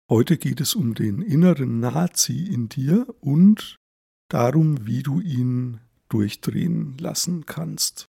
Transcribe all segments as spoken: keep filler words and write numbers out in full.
Heute geht es um den inneren Nazi in dir und darum, wie du ihn durchdrehen lassen kannst.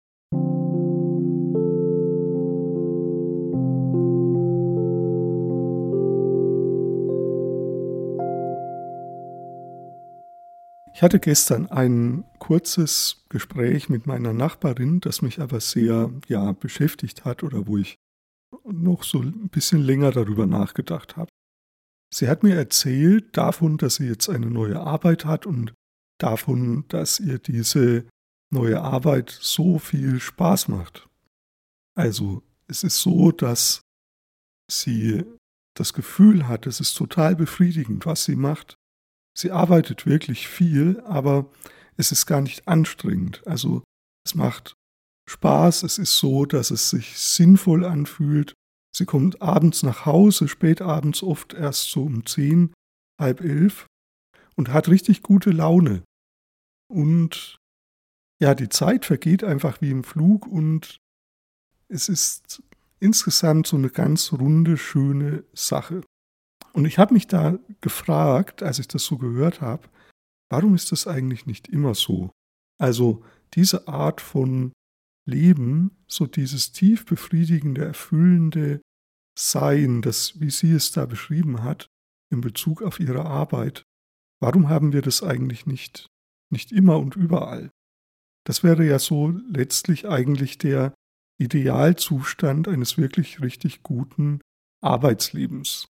Ich hatte gestern ein kurzes Gespräch mit meiner Nachbarin, das mich aber sehr, ja, beschäftigt hat oder wo ich noch so ein bisschen länger darüber nachgedacht habe. Sie hat mir erzählt davon, dass sie jetzt eine neue Arbeit hat und davon, dass ihr diese neue Arbeit so viel Spaß macht. Also es ist so, dass sie das Gefühl hat, es ist total befriedigend, was sie macht. Sie arbeitet wirklich viel, aber es ist gar nicht anstrengend. Also es macht Spaß, es ist so, dass es sich sinnvoll anfühlt. Sie kommt abends nach Hause, spät abends oft erst so um zehn, halb elf und hat richtig gute Laune. Und ja, die Zeit vergeht einfach wie im Flug und es ist insgesamt so eine ganz runde, schöne Sache. Und ich habe mich da gefragt, als ich das so gehört habe, warum ist das eigentlich nicht immer so? Also diese Art von Leben, so dieses tief befriedigende, erfüllende Sein, das, wie sie es da beschrieben hat, in Bezug auf ihre Arbeit, warum haben wir das eigentlich nicht, nicht immer und überall? Das wäre ja so letztlich eigentlich der Idealzustand eines wirklich richtig guten Arbeitslebens.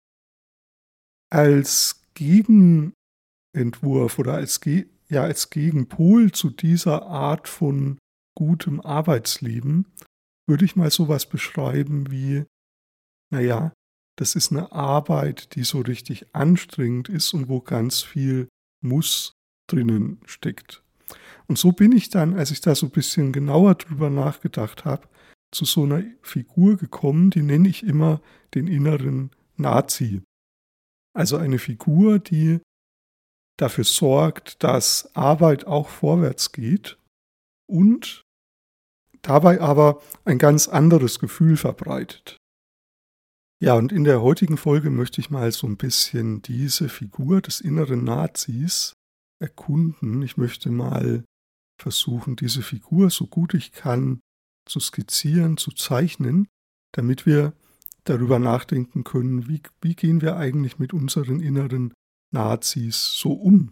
Als Gegenentwurf oder als, Ge- ja, als Gegenpol zu dieser Art von gutem Arbeitsleben würde ich mal sowas beschreiben wie, naja, das ist eine Arbeit, die so richtig anstrengend ist und wo ganz viel Muss drinnen steckt. Und so bin ich dann, als ich da so ein bisschen genauer drüber nachgedacht habe, zu so einer Figur gekommen, die nenne ich immer den inneren Nazi. Also eine Figur, die dafür sorgt, dass Arbeit auch vorwärts geht und dabei aber ein ganz anderes Gefühl verbreitet. Ja, und in der heutigen Folge möchte ich mal so ein bisschen diese Figur des inneren Nazis erkunden. Ich möchte mal versuchen, diese Figur so gut ich kann zu skizzieren, zu zeichnen, damit wir darüber nachdenken können, wie, wie gehen wir eigentlich mit unseren inneren Nazis so um.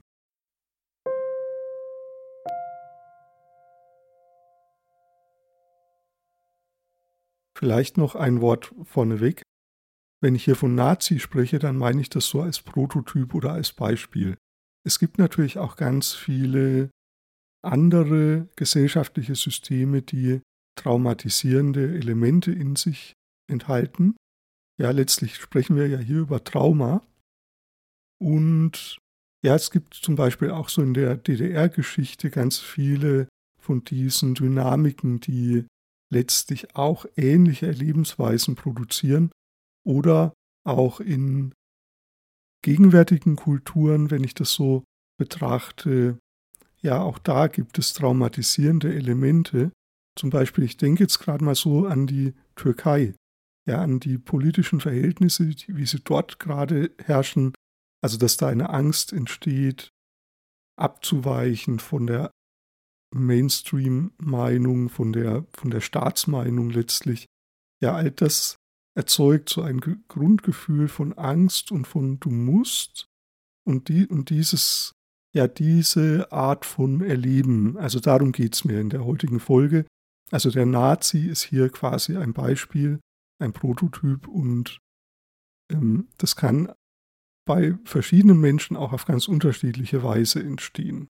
Vielleicht noch ein Wort vorneweg. Wenn ich hier von Nazi spreche, dann meine ich das so als Prototyp oder als Beispiel. Es gibt natürlich auch ganz viele andere gesellschaftliche Systeme, die traumatisierende Elemente in sich enthalten. Ja, letztlich sprechen wir ja hier über Trauma. Und ja, es gibt zum Beispiel auch so in der D D R-Geschichte ganz viele von diesen Dynamiken, die letztlich auch ähnliche Erlebensweisen produzieren oder auch in gegenwärtigen Kulturen, wenn ich das so betrachte, ja, auch da gibt es traumatisierende Elemente. Zum Beispiel, ich denke jetzt gerade mal so an die Türkei, ja, an die politischen Verhältnisse, die, wie sie dort gerade herrschen. Also, dass da eine Angst entsteht, abzuweichen von der Mainstream-Meinung, von der, von der Staatsmeinung letztlich. Ja, all das erzeugt so ein Ge- Grundgefühl von Angst und von du musst und, die, und dieses, ja, diese Art von Erleben, also darum geht es mir in der heutigen Folge. Also der Nazi ist hier quasi ein Beispiel, ein Prototyp und ähm, das kann bei verschiedenen Menschen auch auf ganz unterschiedliche Weise entstehen.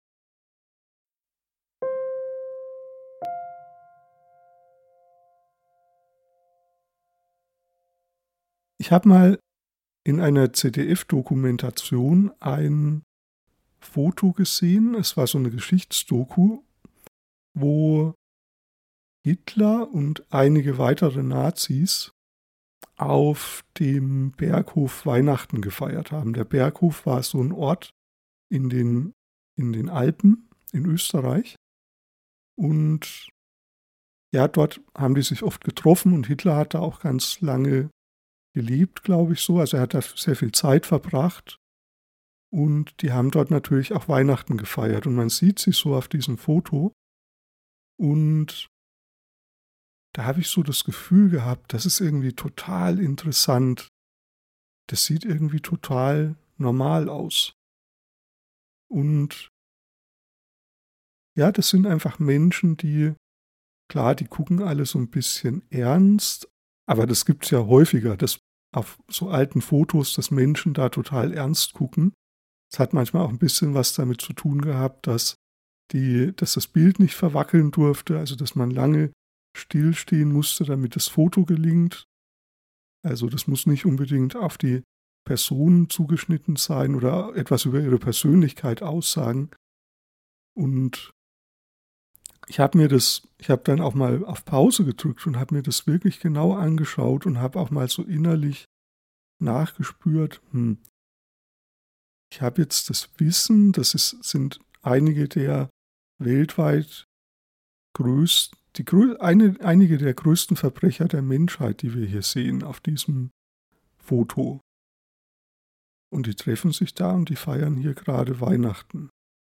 Ich habe mal in einer Z D F-Dokumentation ein Foto gesehen. Es war so eine Geschichtsdoku, wo Hitler und einige weitere Nazis auf dem Berghof Weihnachten gefeiert haben. Der Berghof war so ein Ort in den, in den Alpen in Österreich. Und ja, dort haben die sich oft getroffen und Hitler hat da auch ganz lange gelebt, glaube ich so. Also er hat da sehr viel Zeit verbracht. Und die haben dort natürlich auch Weihnachten gefeiert. Und man sieht sie so auf diesem Foto. Und da habe ich so das Gefühl gehabt, das ist irgendwie total interessant. Das sieht irgendwie total normal aus. Und ja, das sind einfach Menschen, die, klar, die gucken alle so ein bisschen ernst, aber das gibt es ja häufiger, dass auf so alten Fotos, dass Menschen da total ernst gucken. Es hat manchmal auch ein bisschen was damit zu tun gehabt, dass, die, dass das Bild nicht verwackeln durfte, also dass man lange stillstehen musste, damit das Foto gelingt. Also das muss nicht unbedingt auf die Person zugeschnitten sein oder etwas über ihre Persönlichkeit aussagen. Und ich habe mir das, ich habe dann auch mal auf Pause gedrückt und habe mir das wirklich genau angeschaut und habe auch mal so innerlich nachgespürt, hm, ich habe jetzt das Wissen, das ist, sind einige der weltweit größten, die, eine, einige der größten Verbrecher der Menschheit, die wir hier sehen auf diesem Foto. Und die treffen sich da und die feiern hier gerade Weihnachten.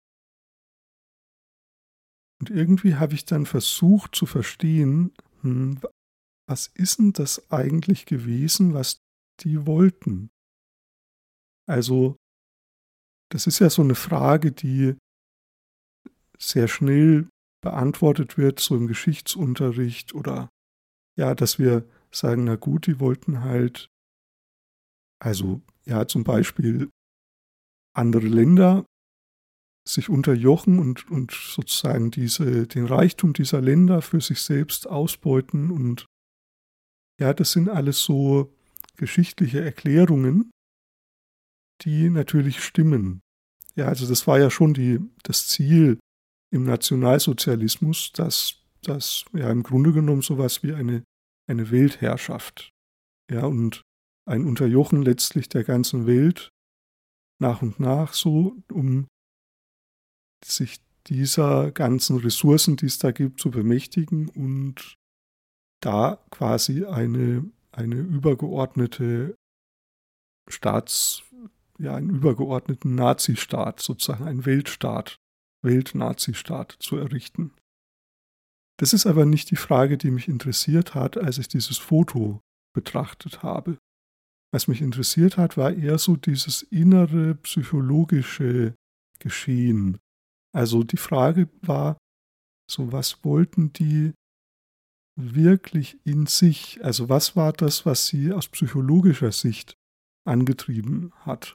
Und irgendwie habe ich dann versucht zu verstehen, hm, was ist denn das eigentlich gewesen, was die wollten? Also, das ist ja so eine Frage, die sehr schnell beantwortet wird, so im Geschichtsunterricht oder ja, dass wir sagen, na gut, die wollten halt, also ja, zum Beispiel andere Länder sich unterjochen und, und sozusagen diese, den Reichtum dieser Länder für sich selbst ausbeuten. Und ja, das sind alles so geschichtliche Erklärungen, die natürlich stimmen. Ja, also das war ja schon die, das Ziel im Nationalsozialismus, dass das ja im Grunde genommen sowas wie eine, eine Weltherrschaft, ja, und ein Unterjochen letztlich der ganzen Welt nach und nach so, um sich dieser ganzen Ressourcen, die es da gibt, zu bemächtigen und da quasi eine, eine übergeordnete Staats, ja, einen übergeordneten Nazistaat, sozusagen einen Weltstaat, Weltnazistaat zu errichten. Das ist aber nicht die Frage, die mich interessiert hat, als ich dieses Foto betrachtet habe. Was mich interessiert hat, war eher so dieses innere psychologische Geschehen. Also die Frage war, so was wollten die wirklich in sich? Also was war das, was sie aus psychologischer Sicht angetrieben hat?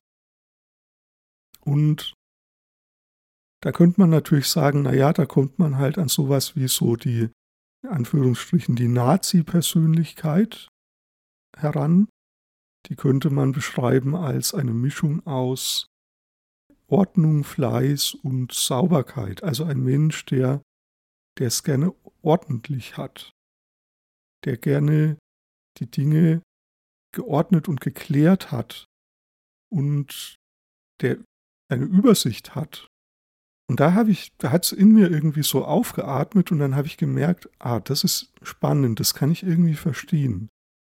Und da könnte man natürlich sagen, naja, da kommt man halt an sowas wie so die, in Anführungsstrichen, die Nazi-Persönlichkeit heran. Die könnte man beschreiben als eine Mischung aus Ordnung, Fleiß und Sauberkeit. Also ein Mensch, der, der es gerne ordentlich hat, der gerne die Dinge geordnet und geklärt hat und der eine Übersicht hat. Und da habe ich, da hat es in mir irgendwie so aufgeatmet und dann habe ich gemerkt, ah, das ist spannend, das kann ich irgendwie verstehen.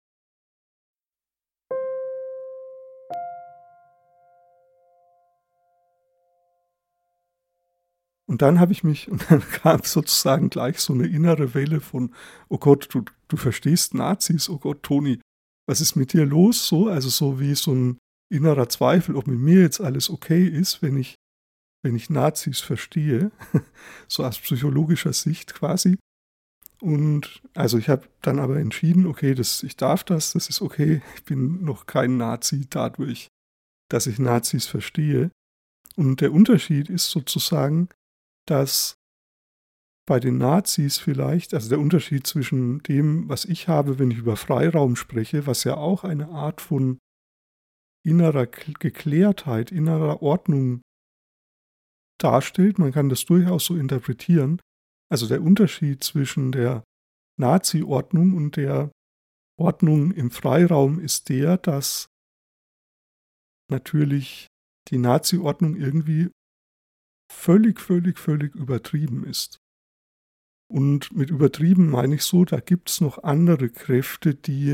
Und dann habe ich mich, und dann kam sozusagen gleich so eine innere Welle von, oh Gott, du, du verstehst Nazis, oh Gott, Toni, was ist mit dir los? So, also so wie so ein innerer Zweifel, ob mit mir jetzt alles okay ist, wenn ich, wenn ich Nazis verstehe, so aus psychologischer Sicht quasi. Und also ich habe dann aber entschieden, okay, das, ich darf das, das ist okay, ich bin noch kein Nazi dadurch, dass ich Nazis verstehe. Und der Unterschied ist sozusagen, dass bei den Nazis vielleicht, also der Unterschied zwischen dem, was ich habe, wenn ich über Freiraum spreche, was ja auch eine Art von innerer Geklärtheit, innerer Ordnung darstellt, man kann das durchaus so interpretieren, also der Unterschied zwischen der Nazi-Ordnung und der Ordnung im Freiraum ist der, dass natürlich die Nazi-Ordnung irgendwie völlig, völlig, völlig übertrieben ist. Und mit übertrieben meine ich so, da gibt es noch andere Kräfte, die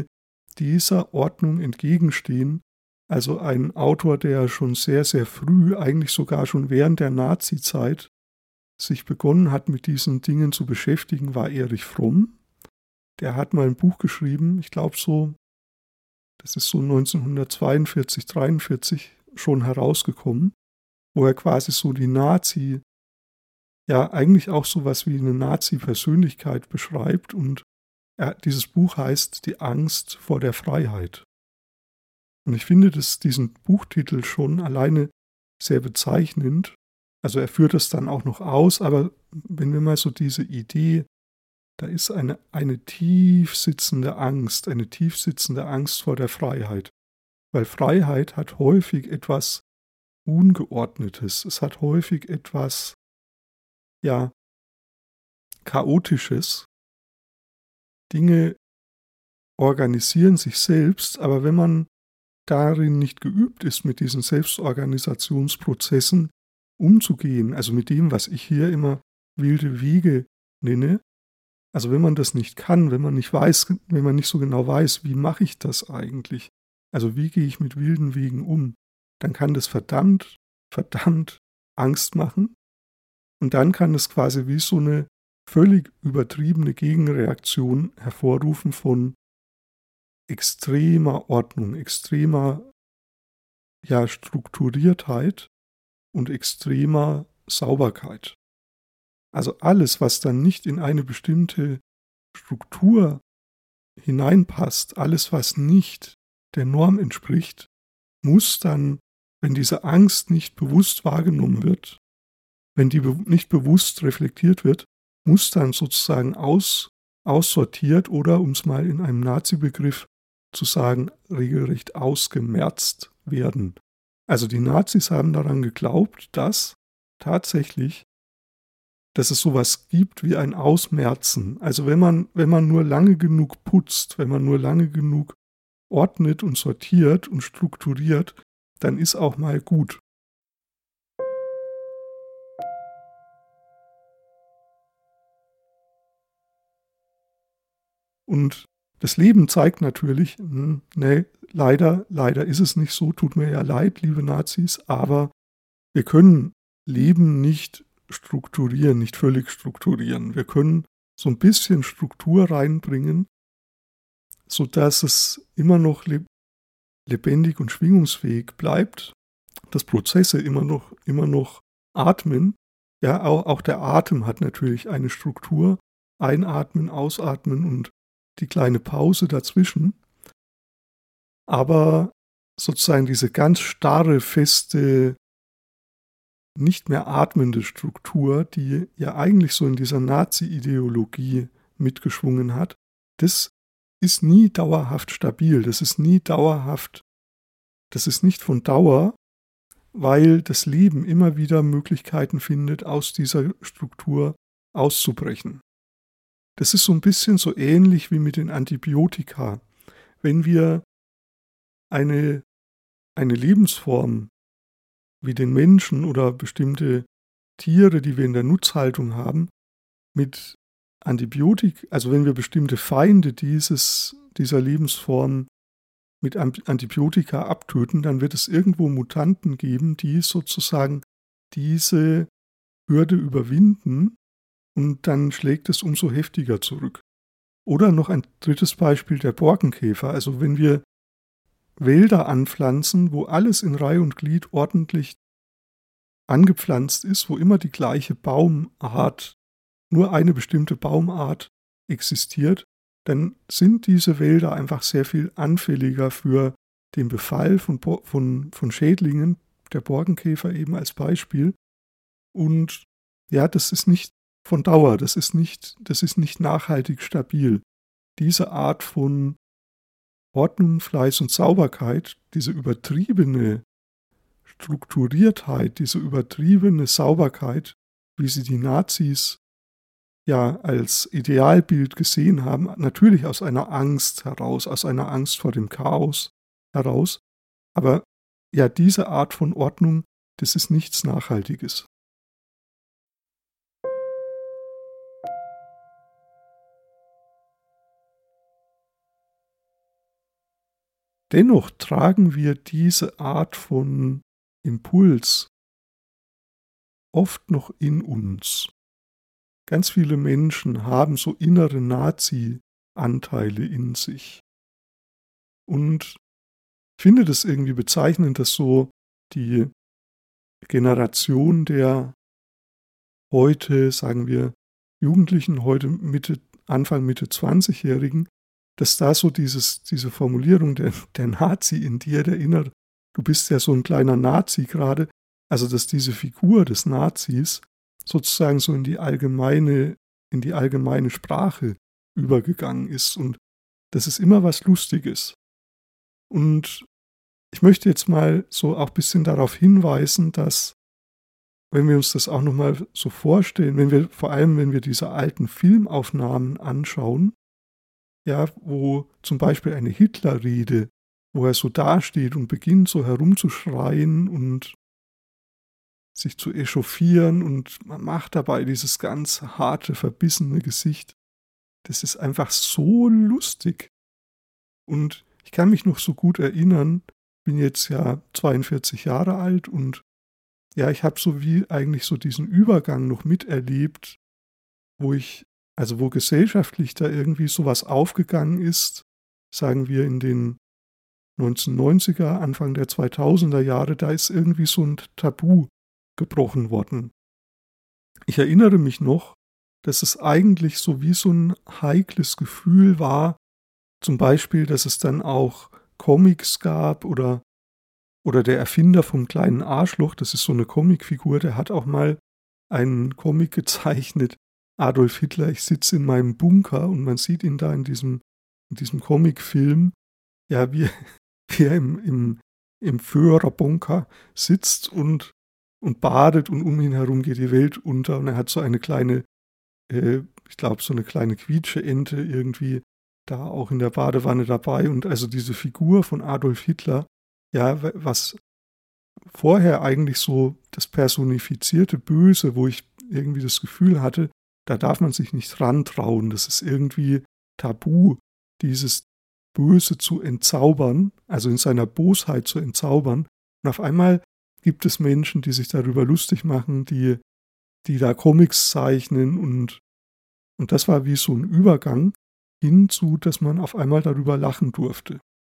dieser Ordnung entgegenstehen. Also ein Autor, der schon sehr, sehr früh, eigentlich sogar schon während der Nazizeit, sich begonnen hat, mit diesen Dingen zu beschäftigen, war Erich Fromm. Der hat mal ein Buch geschrieben, ich glaube so, das ist so neunzehnhundertzweiundvierzig, dreiundvierzig schon herausgekommen, wo er quasi so die Nazi, ja eigentlich auch sowas wie eine Nazi-Persönlichkeit beschreibt, und er, dieses Buch heißt Die Angst vor der Freiheit. Und ich finde das, diesen Buchtitel schon alleine sehr bezeichnend. Also er führt das dann auch noch aus, aber wenn wir mal so diese Idee, da ist eine, eine tief sitzende Angst, eine tief sitzende Angst vor der Freiheit. Weil Freiheit hat häufig etwas Ungeordnetes, es hat häufig etwas, ja, Chaotisches. Dinge organisieren sich selbst, aber wenn man darin nicht geübt ist, mit diesen Selbstorganisationsprozessen umzugehen, also mit dem, was ich hier immer wilde Wege nenne, also wenn man das nicht kann, wenn man nicht weiß, wenn man nicht so genau weiß, wie mache ich das eigentlich, also wie gehe ich mit wilden Wegen um, dann kann das verdammt, verdammt Angst machen, und dann kann es quasi wie so eine völlig übertriebene Gegenreaktion hervorrufen von extremer Ordnung, extremer, ja, Strukturiertheit und extremer Sauberkeit. Also alles, was dann nicht in eine bestimmte Struktur hineinpasst, alles, was nicht der Norm entspricht, muss dann, wenn diese Angst nicht bewusst wahrgenommen wird, wenn die be- nicht bewusst reflektiert wird, muss dann sozusagen aus, aussortiert oder, um es mal in einem Nazi-Begriff zu sagen, regelrecht ausgemerzt werden. Also die Nazis haben daran geglaubt, dass tatsächlich, dass es sowas gibt wie ein Ausmerzen. Also wenn man, wenn man nur lange genug putzt, wenn man nur lange genug ordnet und sortiert und strukturiert, dann ist auch mal gut. Und das Leben zeigt natürlich, hm, nee, leider, leider ist es nicht so, tut mir ja leid, liebe Nazis, aber wir können Leben nicht strukturieren, nicht völlig strukturieren. Wir können so ein bisschen Struktur reinbringen, sodass es immer noch lebendig und schwingungsfähig bleibt, dass Prozesse immer noch, immer noch atmen. Ja, auch, auch der Atem hat natürlich eine Struktur. Einatmen, ausatmen und die kleine Pause dazwischen. Aber sozusagen diese ganz starre, feste, nicht mehr atmende Struktur, die ja eigentlich so in dieser Nazi-Ideologie mitgeschwungen hat, das ist nie dauerhaft stabil, das ist nie dauerhaft, das ist nicht von Dauer, weil das Leben immer wieder Möglichkeiten findet, aus dieser Struktur auszubrechen. Das ist so ein bisschen so ähnlich wie mit den Antibiotika. Wenn wir eine, eine Lebensform wie den Menschen oder bestimmte Tiere, die wir in der Nutzhaltung haben, mit Antibiotik, also wenn wir bestimmte Feinde dieses, dieser Lebensform mit Antibiotika abtöten, dann wird es irgendwo Mutanten geben, die sozusagen diese Hürde überwinden, und dann schlägt es umso heftiger zurück. Oder noch ein drittes Beispiel, der Borkenkäfer. Also wenn wir Wälder anpflanzen, wo alles in Reihe und Glied ordentlich angepflanzt ist, wo immer die gleiche Baumart, nur eine bestimmte Baumart existiert, dann sind diese Wälder einfach sehr viel anfälliger für den Befall von, von, von Schädlingen, der Borkenkäfer eben als Beispiel. Und ja, das ist nicht von Dauer, das ist nicht, das ist nicht nachhaltig stabil. Diese Art von Ordnung, Fleiß und Sauberkeit, diese übertriebene Strukturiertheit, diese übertriebene Sauberkeit, wie sie die Nazis ja als Idealbild gesehen haben, natürlich aus einer Angst heraus, aus einer Angst vor dem Chaos heraus. Aber ja, diese Art von Ordnung, das ist nichts Nachhaltiges. dennoch tragen wir diese Art von Impuls oft noch in uns. Ganz viele Menschen haben so innere Nazi-Anteile in sich. Und ich finde das irgendwie bezeichnend, dass so die Generation der heute, sagen wir, Jugendlichen, heute Mitte, Anfang, Mitte zwanzigjährigen, dass da so dieses, diese Formulierung der, der Nazi in dir, der innere, du bist ja so ein kleiner Nazi gerade, also dass diese Figur des Nazis sozusagen so in die allgemeine, in die allgemeine Sprache übergegangen ist. Und das ist immer was Lustiges. Und ich möchte jetzt mal so auch ein bisschen darauf hinweisen, dass, wenn wir uns das auch nochmal so vorstellen, wenn wir, vor allem wenn wir diese alten Filmaufnahmen anschauen, ja, wo zum Beispiel eine Hitlerrede, wo er so dasteht und beginnt so herumzuschreien und sich zu echauffieren und man macht dabei dieses ganz harte, verbissene Gesicht. Das ist einfach so lustig. Und ich kann mich noch so gut erinnern, bin jetzt ja zweiundvierzig Jahre alt und ja, ich habe so wie eigentlich so diesen Übergang noch miterlebt, wo ich, also wo gesellschaftlich da irgendwie sowas aufgegangen ist, sagen wir in den neunzehnhundertneunziger, Anfang der zweitausender Jahre, da ist irgendwie so ein Tabu gebrochen worden. Ich erinnere mich noch, dass es eigentlich so wie so ein heikles Gefühl war, zum Beispiel, dass es dann auch Comics gab oder, oder der Erfinder vom kleinen Arschloch, das ist so eine Comicfigur, der hat auch mal einen Comic gezeichnet, Adolf Hitler, ich sitze in meinem Bunker und man sieht ihn da in diesem, in diesem Comicfilm, ja, wie, wie er im, im, im Führerbunker sitzt und, und badet und um ihn herum geht die Welt unter und er hat so eine kleine, äh, ich glaube so eine kleine Quietscheente irgendwie da auch in der Badewanne dabei und also diese Figur von Adolf Hitler, ja, was vorher eigentlich so das personifizierte Böse, wo ich irgendwie das Gefühl hatte, da darf man sich nicht rantrauen, das ist irgendwie tabu, dieses Böse zu entzaubern, also in seiner Bosheit zu entzaubern. Und auf einmal gibt es Menschen, die sich darüber lustig machen, die, die da Comics zeichnen und, und das war wie so ein Übergang hinzu, dass man auf einmal darüber lachen durfte.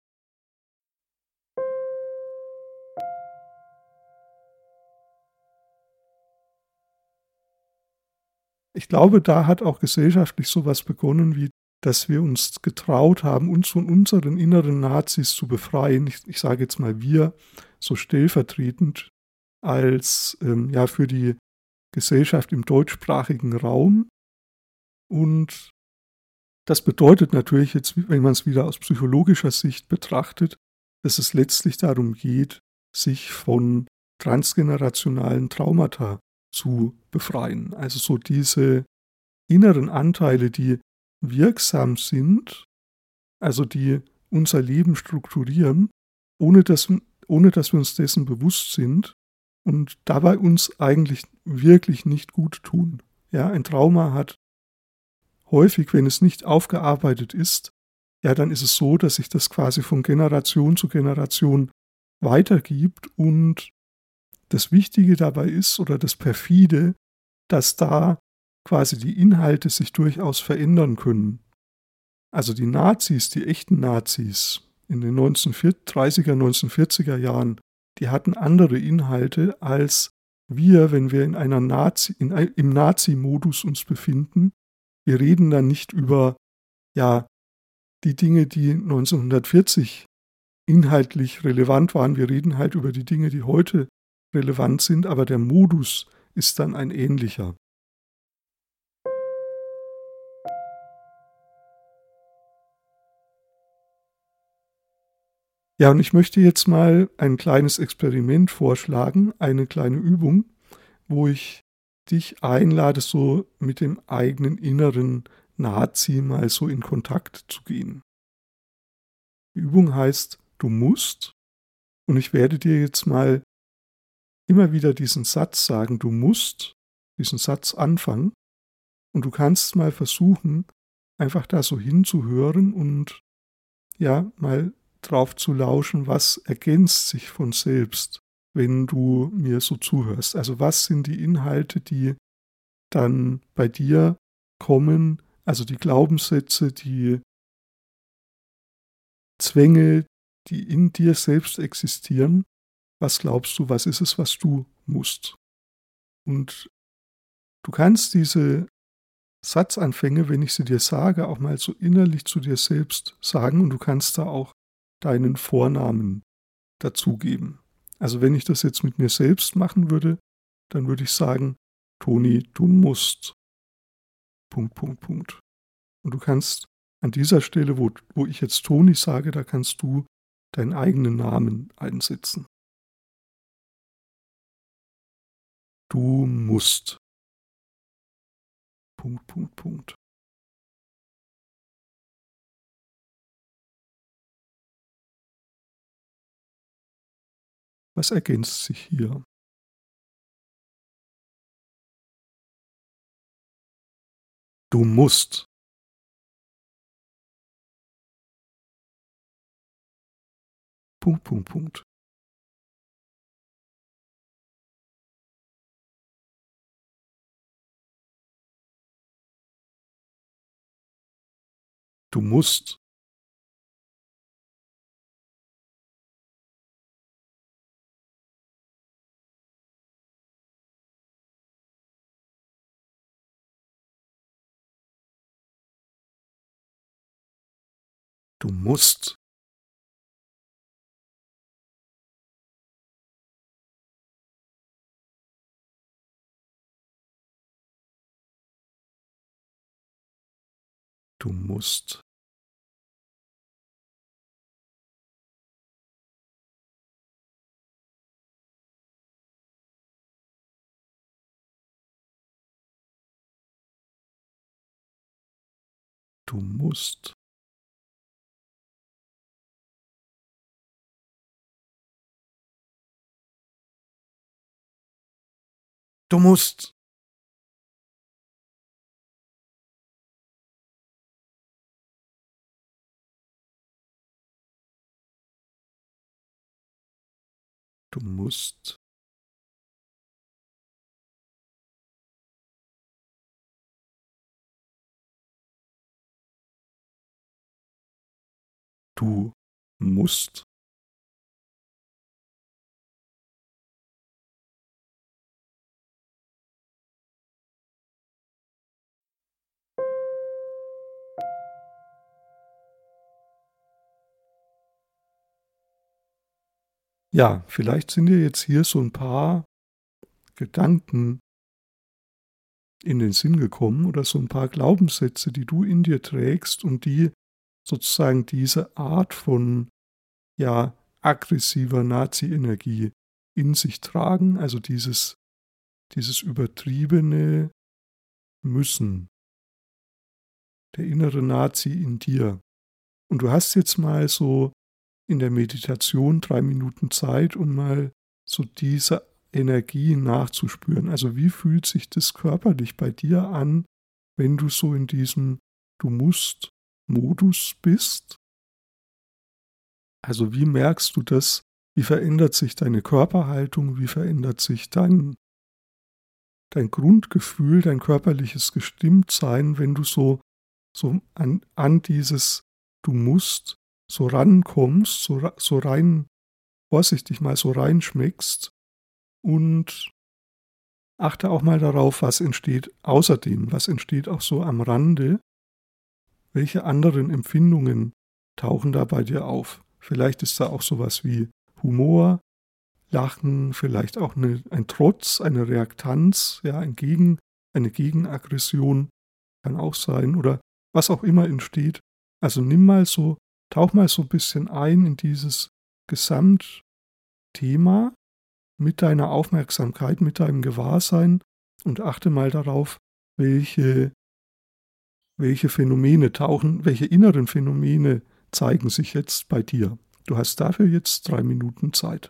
Ich glaube, da hat auch gesellschaftlich sowas begonnen, wie dass wir uns getraut haben, uns von unseren inneren Nazis zu befreien. Ich, ich sage jetzt mal wir, so stellvertretend als ähm, ja für die Gesellschaft im deutschsprachigen Raum. Und das bedeutet natürlich jetzt, wenn man es wieder aus psychologischer Sicht betrachtet, dass es letztlich darum geht, sich von transgenerationalen Traumata zu befreien. Also so diese inneren Anteile, die wirksam sind, also die unser Leben strukturieren, ohne dass, ohne dass wir uns dessen bewusst sind und dabei uns eigentlich wirklich nicht gut tun. Ja, ein Trauma hat häufig, wenn es nicht aufgearbeitet ist, ja, dann ist es so, dass sich das quasi von Generation zu Generation weitergibt und das Wichtige dabei ist oder das Perfide, dass da quasi die Inhalte sich durchaus verändern können. Also die Nazis, die echten Nazis in den neunzehnhundertdreißiger, neunzehnhundertvierziger Jahren, die hatten andere Inhalte als wir, wenn wir in einer Nazi, in, im Nazi-Modus uns befinden. Wir reden dann nicht über ja, die Dinge, die neunzehnhundertvierzig inhaltlich relevant waren. Wir reden halt über die Dinge, die heute relevant sind, aber der Modus ist dann ein ähnlicher. Ja, und ich möchte jetzt mal ein kleines Experiment vorschlagen, eine kleine Übung, wo ich dich einlade, so mit dem eigenen inneren Nazi mal so in Kontakt zu gehen. Die Übung heißt, du musst, und ich werde dir jetzt mal immer wieder diesen Satz sagen, du musst diesen Satz anfangen und du kannst mal versuchen, einfach da so hinzuhören und ja, mal drauf zu lauschen, was ergänzt sich von selbst, wenn du mir so zuhörst. Also was sind die Inhalte, die dann bei dir kommen, also die Glaubenssätze, die Zwänge, die in dir selbst existieren. Was glaubst du, was ist es, was du musst? Und du kannst diese Satzanfänge, wenn ich sie dir sage, auch mal so innerlich zu dir selbst sagen und du kannst da auch deinen Vornamen dazugeben. Also wenn ich das jetzt mit mir selbst machen würde, dann würde ich sagen, Toni, du musst. Punkt, Punkt, Punkt. Und du kannst an dieser Stelle, wo, wo ich jetzt Toni sage, da kannst du deinen eigenen Namen einsetzen. Du musst. Punkt, Punkt, Punkt. Was ergänzt sich hier? Du musst. Punkt, Punkt, Punkt. Du musst. Du musst. Du musst. Du musst. Du musst. Du musst. Du musst. Ja, vielleicht sind dir jetzt hier so ein paar Gedanken in den Sinn gekommen oder so ein paar Glaubenssätze, die du in dir trägst und die sozusagen diese Art von, ja, aggressiver Nazi-Energie in sich tragen, also dieses, dieses übertriebene Müssen, der innere Nazi in dir. Und du hast jetzt mal so in der Meditation drei Minuten Zeit, um mal so diese Energie nachzuspüren. Also wie fühlt sich das körperlich bei dir an, wenn du so in diesem Du musst Modus bist? Also wie merkst du das? Wie verändert sich deine Körperhaltung? Wie verändert sich dein, dein Grundgefühl, dein körperliches Gestimmtsein, wenn du so, so an, an dieses Du musst so rankommst, so, so rein, vorsichtig mal so reinschmeckst und achte auch mal darauf, was entsteht außerdem, was entsteht auch so am Rande, welche anderen Empfindungen tauchen da bei dir auf. Vielleicht ist da auch sowas wie Humor, Lachen, vielleicht auch eine, ein Trotz, eine Reaktanz, ja, ein Gegen, eine Gegenaggression kann auch sein oder was auch immer entsteht. Also nimm mal so, tauch mal so ein bisschen ein in dieses Gesamtthema mit deiner Aufmerksamkeit, mit deinem Gewahrsein und achte mal darauf, welche, welche Phänomene tauchen, welche inneren Phänomene zeigen sich jetzt bei dir. Du hast dafür jetzt drei Minuten Zeit.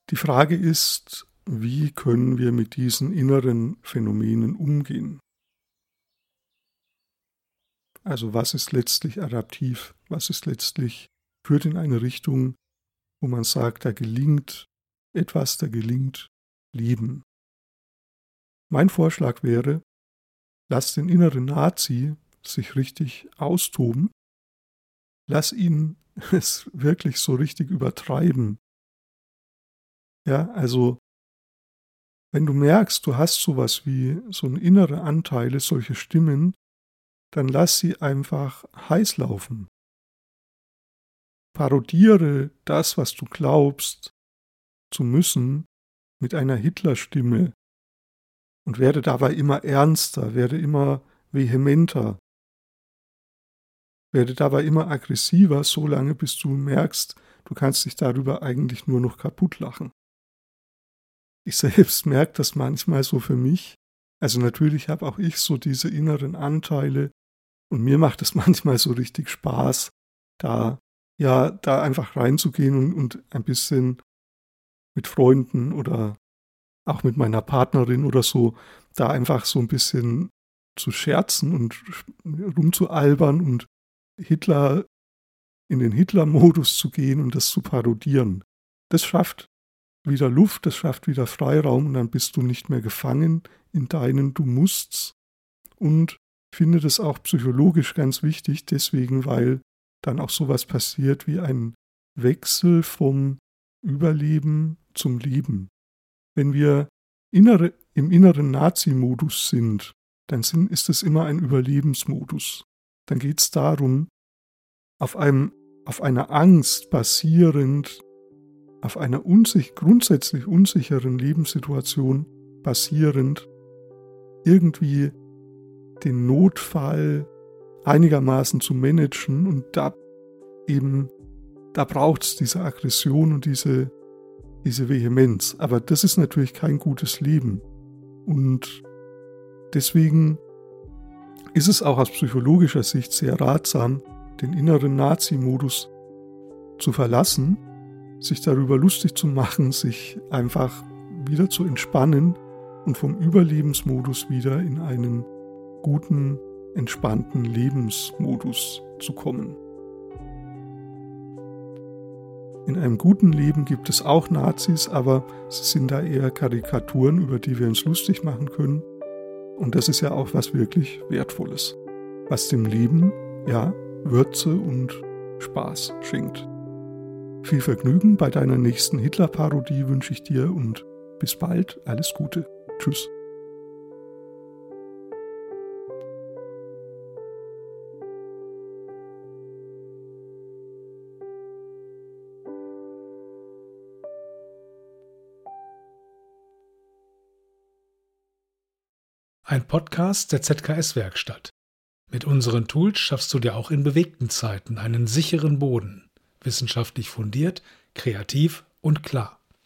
Die Frage ist, wie können wir mit diesen inneren Phänomenen umgehen? Also was ist letztlich adaptiv? Was ist letztlich, führt in eine Richtung, wo man sagt, da gelingt etwas, da gelingt Leben. Mein Vorschlag wäre, lass den inneren Nazi sich richtig austoben, lass ihn es wirklich so richtig übertreiben. Ja, also wenn du merkst, du hast sowas wie so eine innere Anteile, solche Stimmen, dann lass sie einfach heiß laufen. Parodiere das, was du glaubst zu müssen, mit einer Hitlerstimme und werde dabei immer ernster, werde immer vehementer, werde dabei immer aggressiver, solange bis du merkst, du kannst dich darüber eigentlich nur noch kaputt lachen. Ich selbst merke das manchmal so für mich. Also natürlich habe auch ich so diese inneren Anteile und mir macht es manchmal so richtig Spaß, da ja da einfach reinzugehen und, und ein bisschen mit Freunden oder auch mit meiner Partnerin oder so, da einfach so ein bisschen zu scherzen und rumzualbern und Hitler in den Hitler-Modus zu gehen und das zu parodieren. Das schafft wieder Luft, das schafft wieder Freiraum und dann bist du nicht mehr gefangen in deinen Du musst's. Und ich finde das auch psychologisch ganz wichtig, deswegen, weil dann auch sowas passiert wie ein Wechsel vom Überleben zum Leben. Wenn wir innere, im inneren Nazi-Modus sind, dann sind, ist es immer ein Überlebensmodus. Dann geht es darum, auf, einem, auf einer Angst basierend, auf einer unsich, grundsätzlich unsicheren Lebenssituation basierend, irgendwie den Notfall einigermaßen zu managen und da eben, da braucht es diese Aggression und diese, diese Vehemenz. Aber das ist natürlich kein gutes Leben. Und deswegen ist es auch aus psychologischer Sicht sehr ratsam, den inneren Nazi-Modus zu verlassen, sich darüber lustig zu machen, sich einfach wieder zu entspannen und vom Überlebensmodus wieder in einen guten, entspannten Lebensmodus zu kommen. In einem guten Leben gibt es auch Nazis, aber sie sind da eher Karikaturen, über die wir uns lustig machen können. Und das ist ja auch was wirklich Wertvolles, was dem Leben, ja, Würze und Spaß schenkt. Viel Vergnügen bei deiner nächsten Hitler-Parodie wünsche ich dir und bis bald, alles Gute. Tschüss. Ein Podcast der Z K S-Werkstatt. Mit unseren Tools schaffst du dir auch in bewegten Zeiten einen sicheren Boden. Wissenschaftlich fundiert, kreativ und klar.